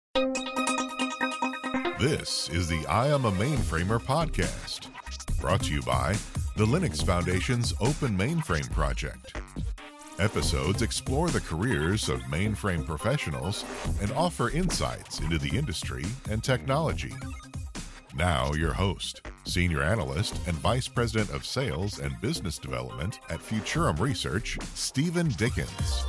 This is the I Am a Mainframer podcast, brought to you by the Linux Foundation's Open Mainframe Project. Episodes explore the careers of mainframe professionals and offer insights into the industry and technology. Now, your host, Senior Analyst and Vice President of Sales and Business Development at Futurum Research, Stephen Dickens.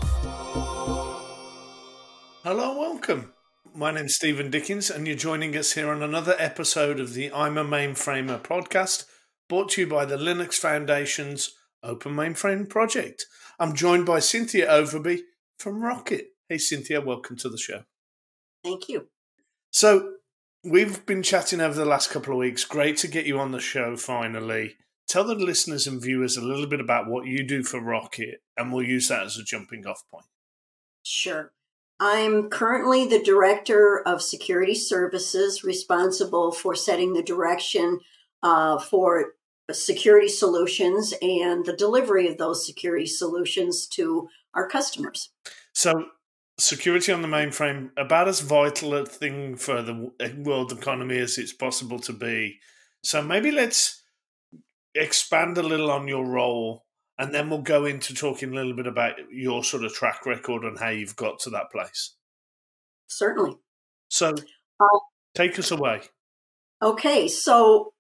Hello, welcome. My name's Stephen Dickens, and you're joining us here on another episode of the I'm a Mainframer podcast, brought to you by the Linux Foundation's Open Mainframe Project. I'm joined by Cynthia Overby from Rocket. Hey, Cynthia, welcome to the show. Thank you. So, we've been chatting over the last couple of weeks. Great to get you on the show finally. Tell the listeners and viewers a little bit about what you do for Rocket, and we'll use that as a jumping off point. Sure. I'm currently the Director of Security Services, responsible for setting the direction for security solutions and the delivery of those security solutions to our customers. So, security on the mainframe, about as vital a thing for the world economy as it's possible to be. So maybe let's expand a little on your role, and then we'll go into talking a little bit about your sort of track record and how you've got to that place. Certainly. So, take us away. Okay, so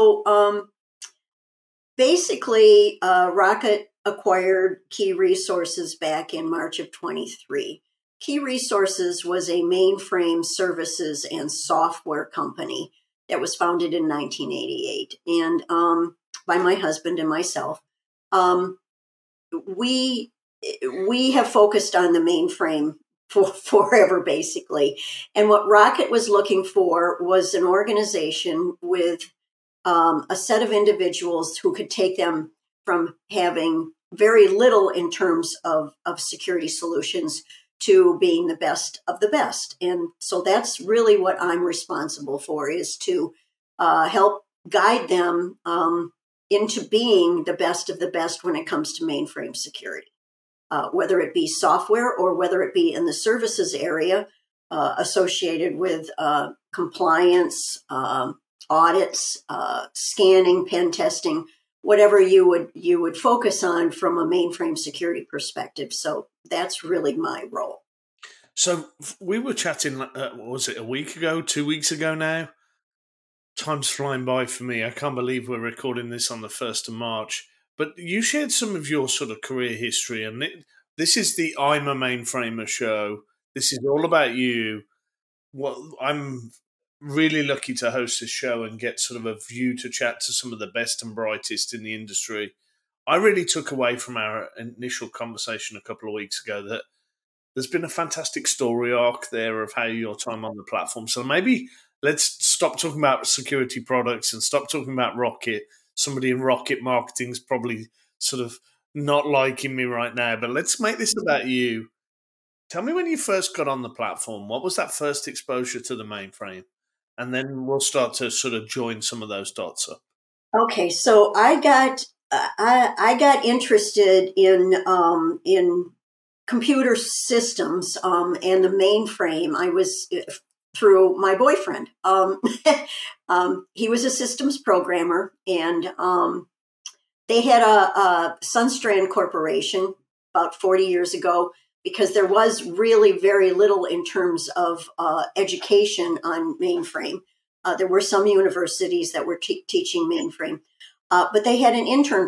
basically, Rocket acquired Key Resources back in March of 23. Key Resources was a mainframe services and software company that was founded in 1988, and by my husband and myself. We have focused on the mainframe for forever, basically. And what Rocket was looking for was an organization with a set of individuals who could take them from having very little in terms of security solutions to being the best of the best. And so that's really what I'm responsible for, is to help guide them into being the best of the best when it comes to mainframe security, whether it be software or whether it be in the services area associated with compliance, audits, scanning, pen testing, whatever you would focus on from a mainframe security perspective. So that's really my role. So we were chatting, was it a week ago, 2 weeks ago now? Time's flying by for me. I can't believe we're recording this on the 1st of March. But you shared some of your sort of career history, and this is the I'm a Mainframer show. This is all about you. Well, I'm really lucky to host this show and get sort of a view to chat to some of the best and brightest in the industry. I really took away from our initial conversation a couple of weeks ago that there's been a fantastic story arc there of how your time on the platform. So maybe let's stop talking about security products and stop talking about Rocket. Somebody in Rocket marketing is probably sort of not liking me right now, but let's make this about you. Tell me when you first got on the platform. What was that first exposure to the mainframe? And then we'll start to sort of join some of those dots up. Okay, so I got interested in computer systems and the mainframe. I was through my boyfriend. He was a systems programmer, and they had a Sunstrand Corporation about 40 years ago, because there was really very little in terms of education on mainframe. There were some universities that were teaching mainframe, but they had an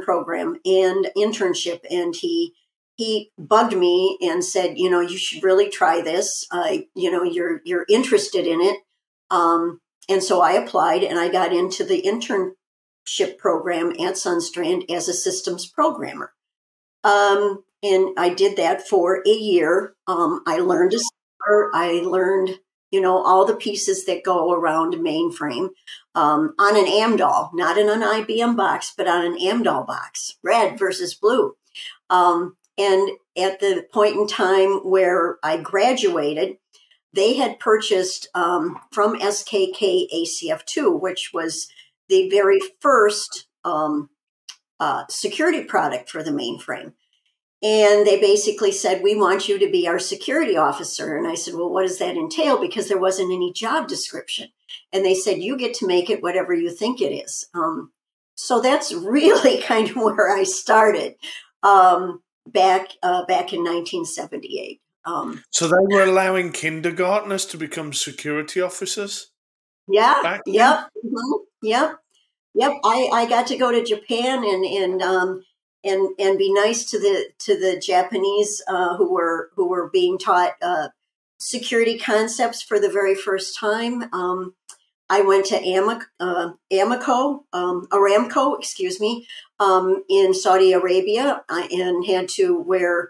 internship, and he bugged me and said, you should really try this. You're interested in it. And so I applied, and I got into the internship program at Sunstrand as a systems programmer. And I did that for a year. I learned I learned, all the pieces that go around a mainframe on an Amdahl, not in an IBM box, but on an Amdahl box, red versus blue. And at the point in time where I graduated, they had purchased from SKK ACF2, which was the very first security product for the mainframe. And they basically said, we want you to be our security officer. And I said, well, what does that entail? Because there wasn't any job description. And they said, you get to make it whatever you think it is. So that's really kind of where I started back in 1978. So they were allowing kindergartners to become security officers? Yeah. Yep. Mm-hmm, yep. I got to go to Japan and be nice to the Japanese who were being taught security concepts for the very first time. I went to Aramco, excuse me, in Saudi Arabia, and had to wear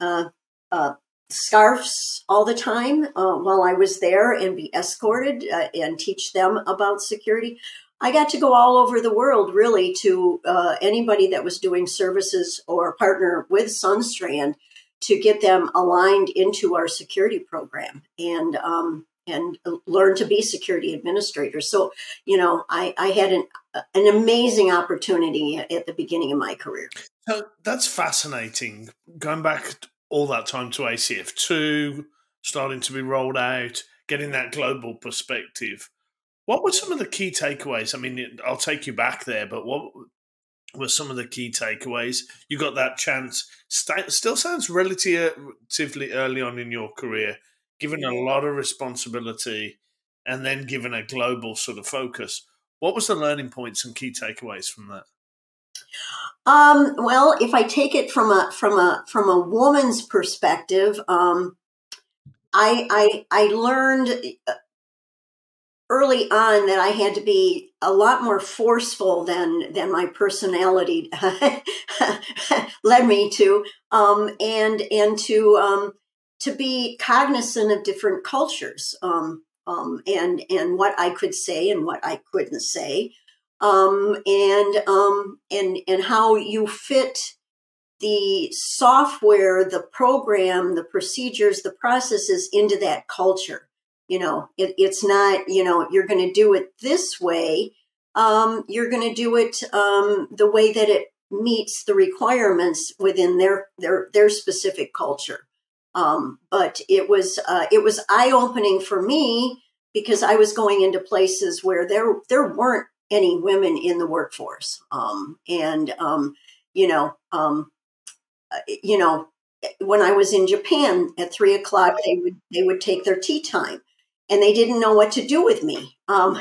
scarves all the time while I was there, and be escorted and teach them about security. I got to go all over the world, really, to anybody that was doing services or partner with Sunstrand to get them aligned into our security program and learn to be security administrators. So, I had an amazing opportunity at the beginning of my career. So that's fascinating. Going back all that time to ACF2, starting to be rolled out, getting that global perspective. What were some of the key takeaways? I mean, I'll take you back there, but what were some of the key takeaways? You got that chance. Still sounds relatively early on in your career, given a lot of responsibility and then given a global sort of focus. What was the learning points and key takeaways from that? Well, if I take it from a woman's perspective, I learned early on that I had to be a lot more forceful than my personality led me to, and to be cognizant of different cultures, and what I could say and what I couldn't say, and how you fit the software, the program, the procedures, the processes into that culture. It's not, you're going to do it this way. You're going to do it the way that it meets the requirements within their specific culture. But it was eye-opening for me because I was going into places where there weren't any women in the workforce. When I was in Japan at 3:00, they would take their tea time. And they didn't know what to do with me.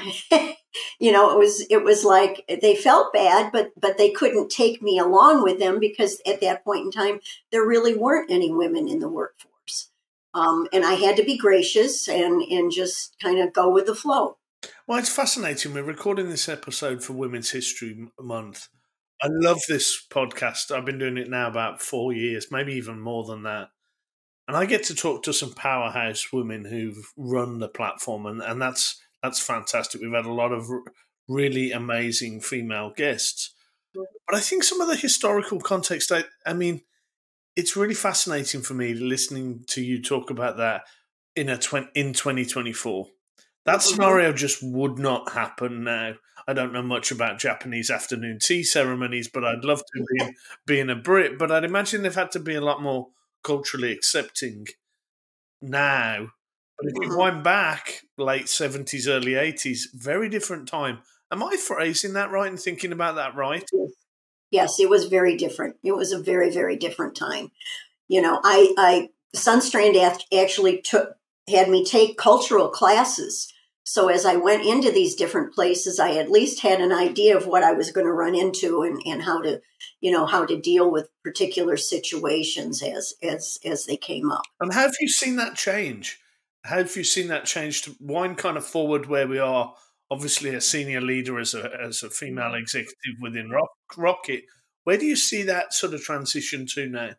It was like they felt bad, but they couldn't take me along with them because at that point in time, there really weren't any women in the workforce. And I had to be gracious and just kind of go with the flow. Well, it's fascinating. We're recording this episode for Women's History Month. I love this podcast. I've been doing it now about 4 years, maybe even more than that. And I get to talk to some powerhouse women who've run the platform, and that's fantastic. We've had a lot of really amazing female guests. But I think some of the historical context, I mean, it's really fascinating for me listening to you talk about that in 2024. That scenario just would not happen now. I don't know much about Japanese afternoon tea ceremonies, but I'd love to being a Brit. But I'd imagine they've had to be a lot more culturally accepting now. But if you wind back late 70s, early 80s, very different time. Am I phrasing that right and thinking about that right? Yes, it was very different. It was a very, very different time. Sunstrand actually had me take cultural classes. So as I went into these different places, I at least had an idea of what I was going to run into and how to deal with particular situations as they came up. And how have you seen that change? How have you seen that change to wind kind of forward where we are? Obviously, a senior leader as a female executive within Rocket. Where do you see that sort of transition to now?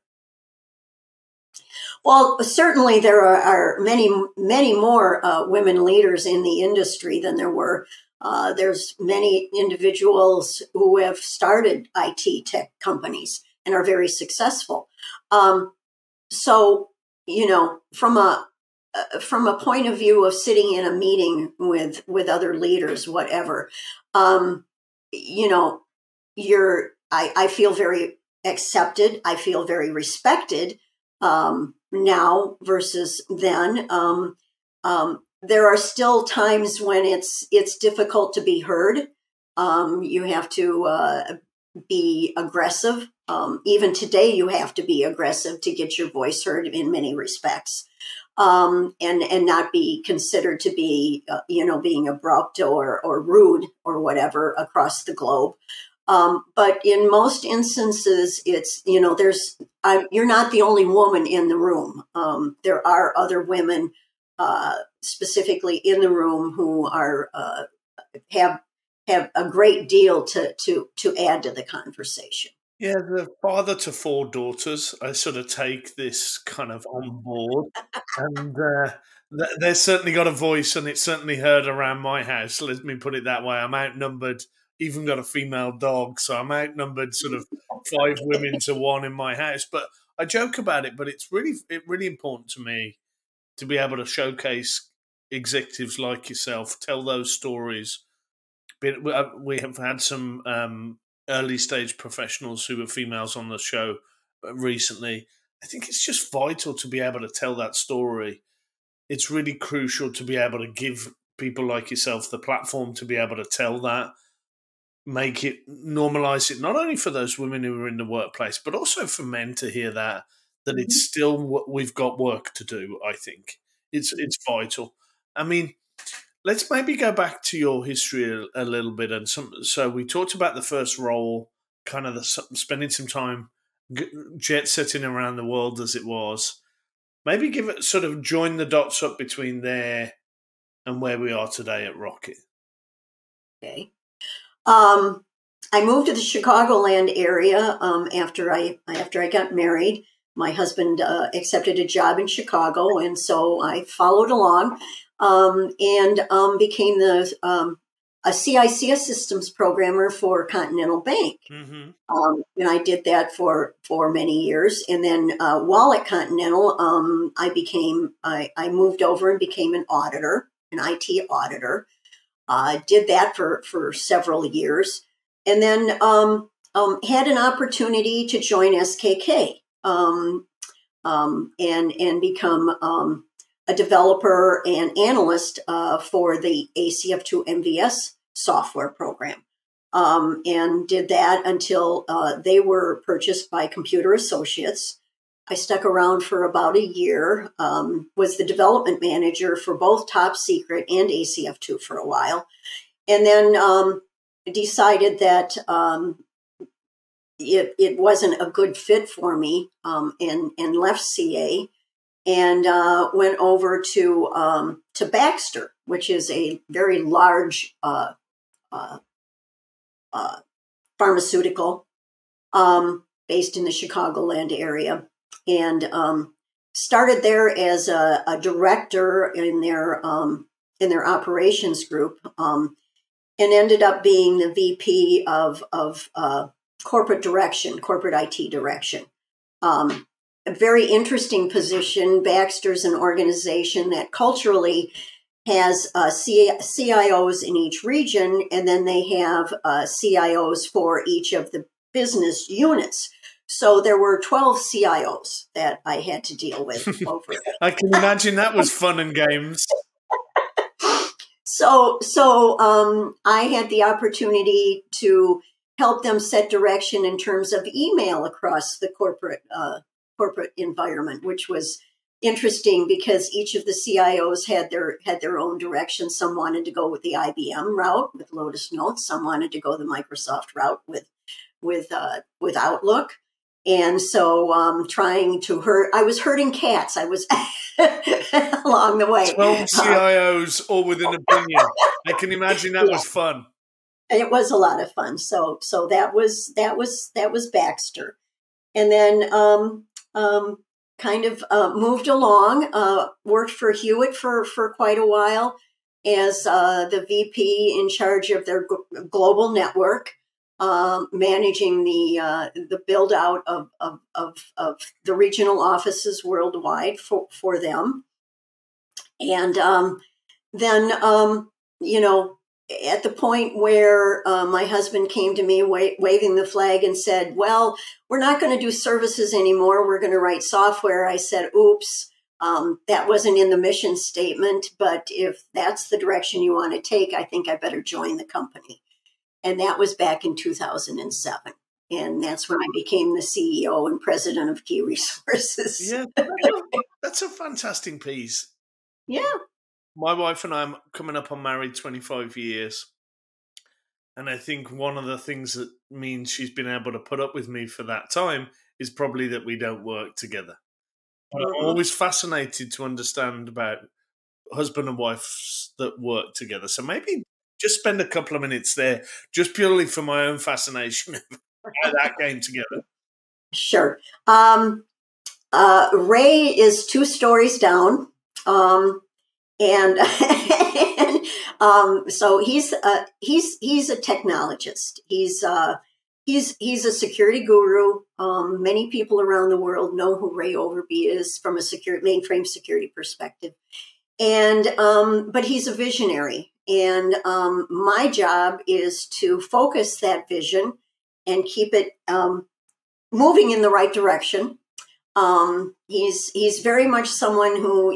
Well, certainly there are many, many more women leaders in the industry than there were. There's many individuals who have started IT tech companies and are very successful. So, from a point of view of sitting in a meeting with other leaders, whatever, I feel very accepted. I feel very respected now versus then. There are still times when it's difficult to be heard. You have to be aggressive. Even today, you have to be aggressive to get your voice heard in many respects, and not be considered to be, being abrupt or rude or whatever across the globe. But in most instances, it's, you're not the only woman in the room. There are other women specifically in the room who are have a great deal to add to the conversation. Yeah, the father to 4 daughters, I sort of take this kind of on board, and they've certainly got a voice, and it's certainly heard around my house. Let me put it that way. I'm outnumbered. Even got a female dog, so I'm outnumbered sort of 5 women to 1 in my house. But I joke about it, but it's really important to me to be able to showcase executives like yourself, tell those stories. We have had some early stage professionals who were females on the show recently. I think it's just vital to be able to tell that story. It's really crucial to be able to give people like yourself the platform to be able to tell that, make it, normalize it, not only for those women who are in the workplace, but also for men to hear that it's still, we've got work to do. I think it's vital. I mean, let's maybe go back to your history a little bit. And so we talked about the first role, kind of spending some time jet setting around the world as it was. Maybe join the dots up between there and where we are today at Rocket. Okay. I moved to the Chicagoland area after I got married. My husband accepted a job in Chicago, and so I followed along and became a CICS systems programmer for Continental Bank. Mm-hmm. And I did that for many years. And then while at Continental, I moved over and became an auditor, an IT auditor. Did that for several years, and then had an opportunity to join SKK and become a developer and analyst for the ACF2 MVS software program, and did that until they were purchased by Computer Associates. I stuck around for about a year, was the development manager for both Top Secret and ACF2 for a while, and then decided that it wasn't a good fit for me, and left CA and went over to Baxter, which is a very large pharmaceutical based in the Chicagoland area. And started there as a director in their operations group, and ended up being the VP of corporate IT direction. A very interesting position. Baxter's an organization that culturally has CIOs in each region, and then they have CIOs for each of the business units. So there were 12 CIOs that I had to deal with over it. I can imagine that was fun and games. So I had the opportunity to help them set direction in terms of email across the corporate environment, which was interesting because each of the CIOs had their own direction. Some wanted to go with the IBM route with Lotus Notes. Some wanted to go the Microsoft route with Outlook. And so I was herding cats. I was along the way. 12 CIOs, all with an opinion. I can imagine that was fun. It was a lot of fun. So that was Baxter. And then moved along, worked for Hewitt for quite a while as the VP in charge of their global network. Managing the build out of the regional offices worldwide for them, and then at the point where my husband came to me waving the flag and said, well, we're not going to do services anymore. We're going to write software. I said, oops, that wasn't in the mission statement. But if that's the direction you want to take, I think I better join the company. And that was back in 2007. And that's when I became the CEO and president of Key Resources. Yeah, that's a fantastic piece. Yeah. My wife and I are coming up on married 25 years. And I think one of the things that means she's been able to put up with me for that time is probably that we don't work together. But I'm always fascinated to understand about husband and wives that work together. So maybe just spend a couple of minutes there, just purely for my own fascination of how that came together. Sure. Ray is 2 stories down. And so he's a technologist. He's a security guru. Many people around the world know who Ray Overby is from a mainframe security perspective. And but he's a visionary. And my job is to focus that vision and keep it moving in the right direction. He's very much someone who,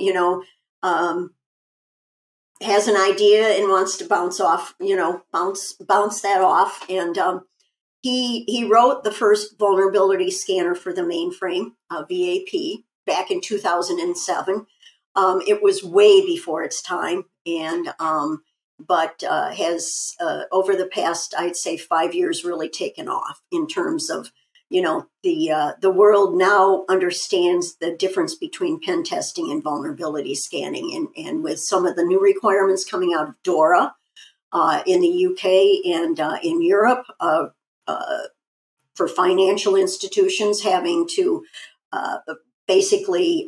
has an idea and wants to bounce that off. And he wrote the first vulnerability scanner for the mainframe, VAP, back in 2007. It was way before its time, and but has over the past, I'd say, 5 years, really taken off in terms of, the world now understands the difference between pen testing and vulnerability scanning. And with some of the new requirements coming out of DORA in the UK and in Europe for financial institutions having to basically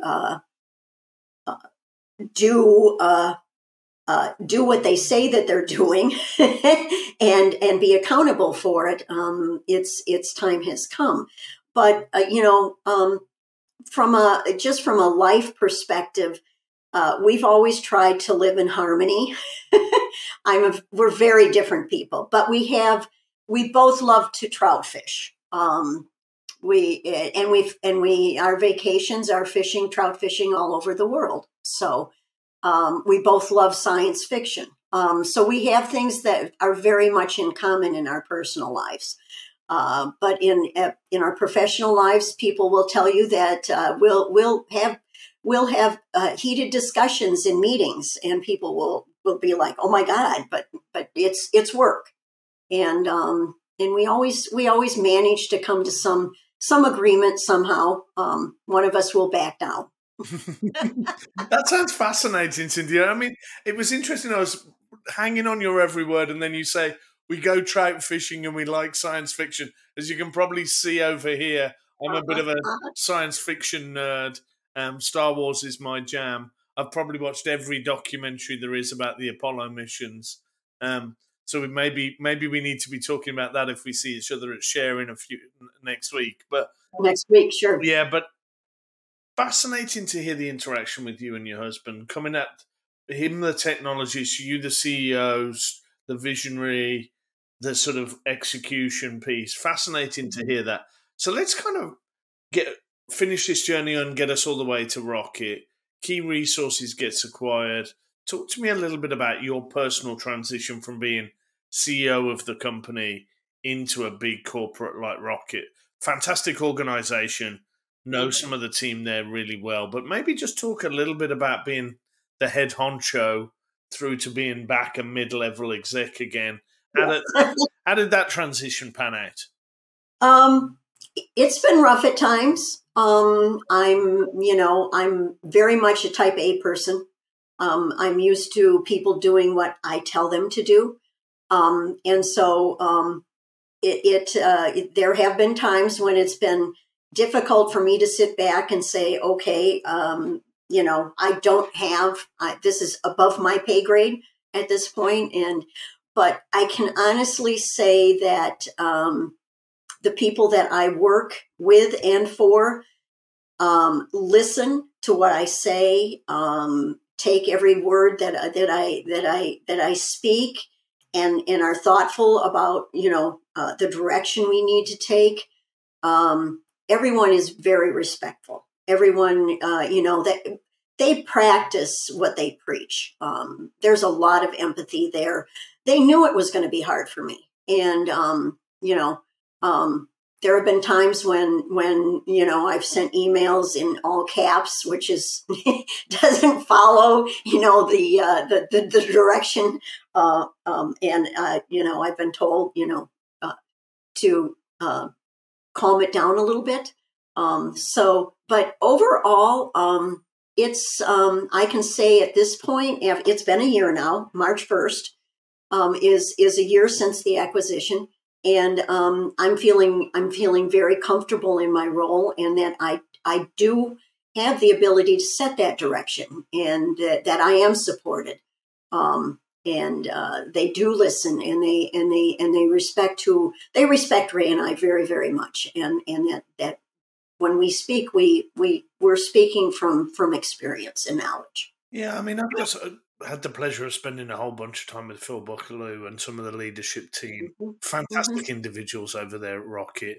do what they say that they're doing and be accountable for it. Its time has come. But, from a life perspective, we've always tried to live in harmony. We're very different people, but we both love to trout fish. Our vacations are fishing, trout fishing all over the world. So, we both love science fiction. So we have things that are very much in common in our personal lives. But in our professional lives, people will tell you that we'll have heated discussions in meetings, and people will be like, "Oh my God!" But it's work, and we always manage to come to some agreement somehow. One of us will back down. That sounds fascinating, Cynthia. I mean, it was interesting. I was hanging on your every word, and then you say we go trout fishing and we like science fiction. As you can probably see over here, I'm a bit of a science fiction nerd. Star Wars is my jam. I've probably watched every documentary there is about the Apollo missions. So maybe we need to be talking about that if we see each other at Share in next week. But next week, sure. Yeah, but fascinating to hear the interaction with you and your husband, coming at him the technologist, you the CEOs, the visionary, the sort of execution piece. Fascinating to hear that. So let's kind of finish this journey and get us all the way to Rocket. Key Resources gets acquired. Talk to me a little bit about your personal transition from being CEO of the company into a big corporate like Rocket. Fantastic organization. Know some of the team there really well, but maybe just talk a little bit about being the head honcho through to being back a mid-level exec again. How did that transition pan out? It's been rough at times. I'm very much a type A person. I'm used to people doing what I tell them to do. And so there have been times when it's been difficult for me to sit back and say, okay, this is above my pay grade at this point. But I can honestly say that the people that I work with and for listen to what I say, take every word that I speak, and are thoughtful about, the direction we need to take. Everyone is very respectful. Everyone, that they practice what they preach. There's a lot of empathy there. They knew it was going to be hard for me. And, there have been times when I've sent emails in all caps, which is doesn't follow the direction, and I've been told to calm it down a little bit. But overall, it's I can say at this point, it's been a year now. March 1st is a year since the acquisition. And I'm feeling very comfortable in my role, and that I do have the ability to set that direction, and that I am supported. And they do listen, and they respect Ray and I very, very much, and that when we speak, we're speaking from experience and knowledge. Yeah, I mean, I've just had the pleasure of spending a whole bunch of time with Phil Buckaloo and some of the leadership team. Fantastic individuals over there at Rocket.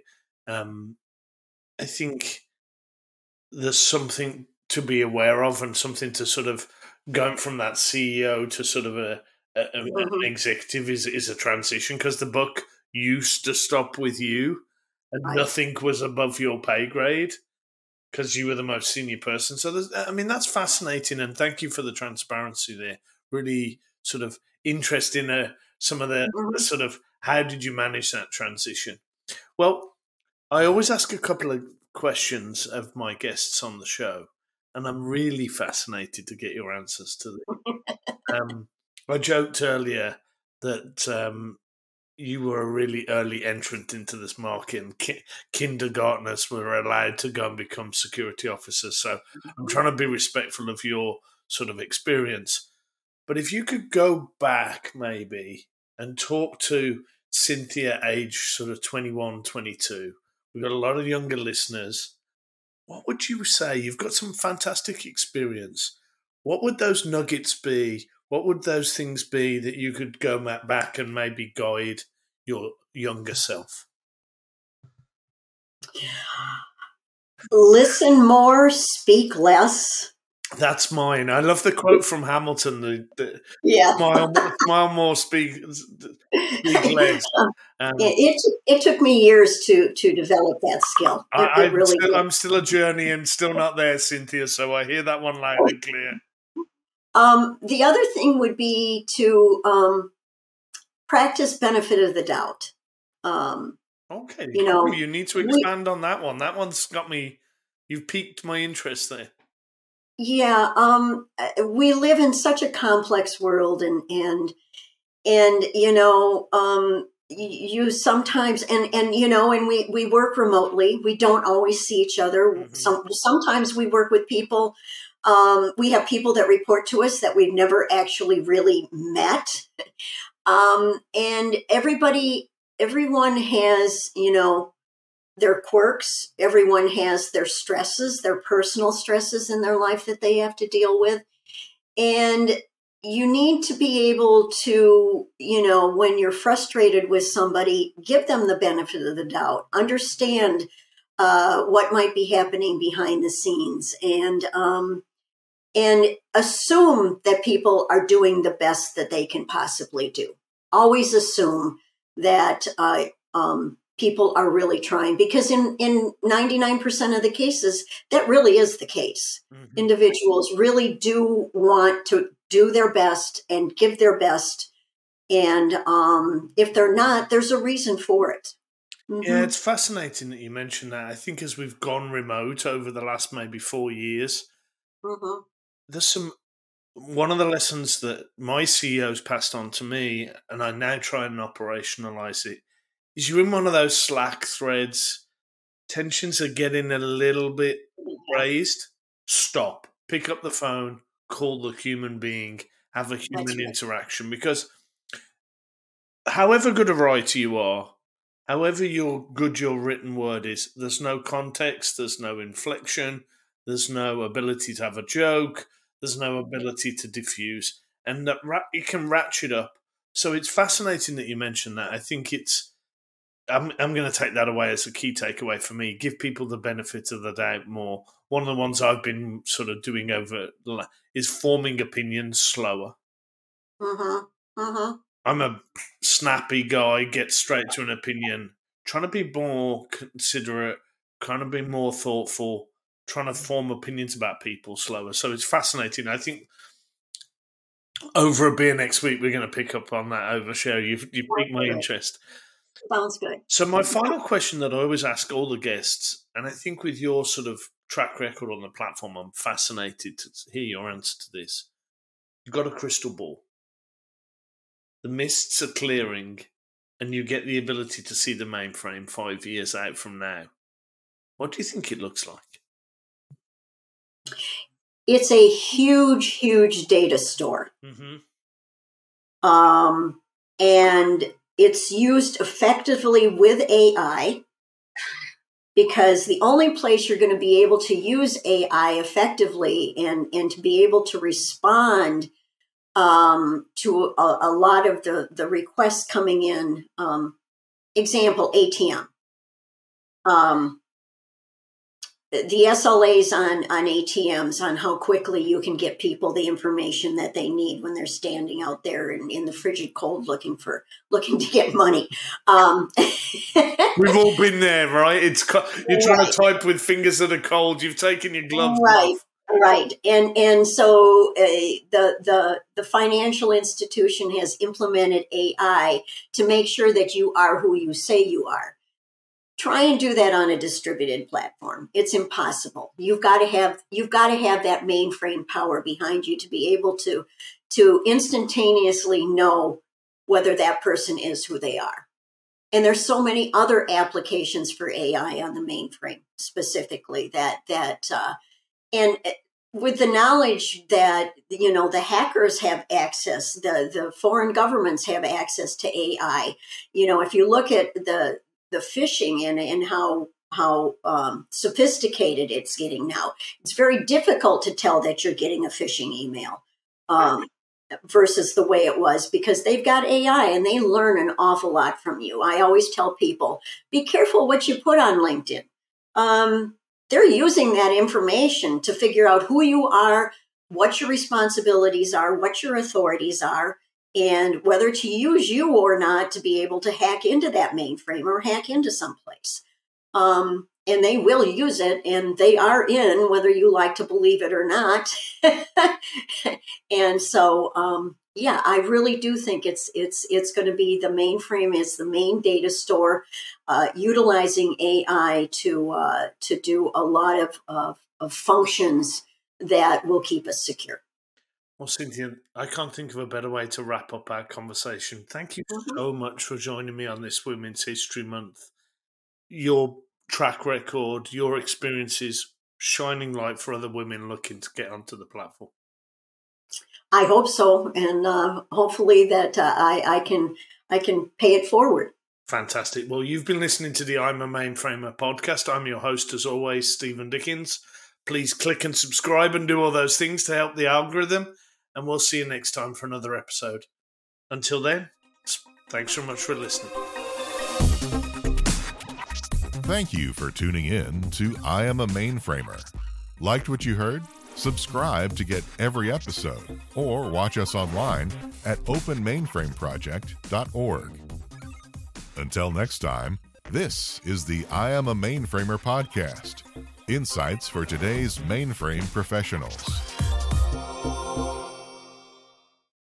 I think there's something to be aware of, and something to sort of going from that CEO to sort of an executive is a transition, because the buck used to stop with you, and nothing was above your pay grade, because you were the most senior person. So, that's fascinating, and thank you for the transparency there. Really sort of interesting, some of the sort of, how did you manage that transition? Well, I always ask a couple of questions of my guests on the show, and I'm really fascinated to get your answers to them. I joked earlier that you were a really early entrant into this market, and kindergartners were allowed to go and become security officers. So I'm trying to be respectful of your sort of experience. But if you could go back maybe and talk to Cynthia, age sort of 21, 22, we've got a lot of younger listeners. What would you say? You've got some fantastic experience. What would those nuggets be? What would those things be that you could go back and maybe guide your younger self? Listen more, speak less. That's mine. I love the quote from Hamilton. Smile more, speak less. It took me years to develop that skill. I'm still a journey and still not there, Cynthia. So I hear that one loud and clear. The other thing would be to practice benefit of the doubt. Okay, you need to expand on that one. That one's got me. You've piqued my interest there. Yeah, we live in such a complex world, and you sometimes and we work remotely. We don't always see each other. Sometimes we work with people. We have people that report to us that we've never actually really met. And everyone has, their quirks. Everyone has their stresses, their personal stresses in their life that they have to deal with. And you need to be able to, when you're frustrated with somebody, give them the benefit of the doubt, understand what might be happening behind the scenes, and assume that people are doing the best that they can possibly do. Always assume that people are really trying, because in 99% of the cases, that really is the case. Individuals really do want to do their best and give their best. And if they're not, there's a reason for it. Yeah, it's fascinating that you mentioned that. I think as we've gone remote over the last maybe 4 years, there's one of the lessons that my CEOs passed on to me, and I now try and operationalize it, is you're in one of those Slack threads, tensions are getting a little bit raised. Stop, pick up the phone, call the human being, have a human interaction. Because however good a writer you are, however good your written word is, there's no context, there's no inflection, there's no ability to have a joke, there's no ability to diffuse. And that it can ratchet up So it's fascinating that you mentioned that. I think I'm going to take that away as a key takeaway for me. Give people the benefit of the doubt more. One of the ones I've been sort of doing over is forming opinions slower. I'm a snappy guy, get straight to an opinion, trying to be more considerate, trying to be more thoughtful, trying to form opinions about people slower. So it's fascinating. I think over a beer next week, we're going to pick up on that overshare. You've piqued my interest. Sounds good. So my final question that I always ask all the guests, and I think with your sort of track record on the platform, I'm fascinated to hear your answer to this. You've got a crystal ball. The mists are clearing, and you get the ability to see the mainframe 5 years out from now. What do you think it looks like? It's a huge, huge data store. And it's used effectively with AI, because the only place you're going to be able to use AI effectively and to be able to respond to a lot of the requests coming in, example, ATM. The SLAs on ATMs, on how quickly you can get people the information that they need when they're standing out there in the frigid cold looking to get money. We've all been there, right? You're trying to type with fingers that are cold. You've taken your gloves off. Right. And so the financial institution has implemented AI to make sure that you are who you say you are. Try and do that on a distributed platform. It's impossible. You've got to have that mainframe power behind you to be able to instantaneously know whether that person is who they are. And there's so many other applications for AI on the mainframe specifically and with the knowledge that, the hackers have access, the foreign governments have access to AI. If you look at the phishing and how sophisticated it's getting now, it's very difficult to tell that you're getting a phishing email versus the way it was, because they've got AI and they learn an awful lot from you. I always tell people, be careful what you put on LinkedIn. They're using that information to figure out who you are, what your responsibilities are, what your authorities are, and whether to use you or not to be able to hack into that mainframe or hack into someplace. And they will use it, and they are in, whether you like to believe it or not. And so, I really do think it's going to be the mainframe. It's the main data store, utilizing AI to do a lot of functions that will keep us secure. Well, Cynthia, I can't think of a better way to wrap up our conversation. Thank you so much for joining me on this Women's History Month. Your track record, your experiences, shining light for other women looking to get onto the platform. I hope so, and hopefully that I can pay it forward. Fantastic. Well, you've been listening to the I'm a Mainframer podcast. I'm your host, as always, Stephen Dickens. Please click and subscribe and do all those things to help the algorithm. And we'll see you next time for another episode. Until then, thanks so much for listening. Thank you for tuning in to I Am a Mainframer. Liked what you heard? Subscribe to get every episode, or watch us online at openmainframeproject.org. Until next time, this is the I Am a Mainframer podcast. Insights for today's mainframe professionals.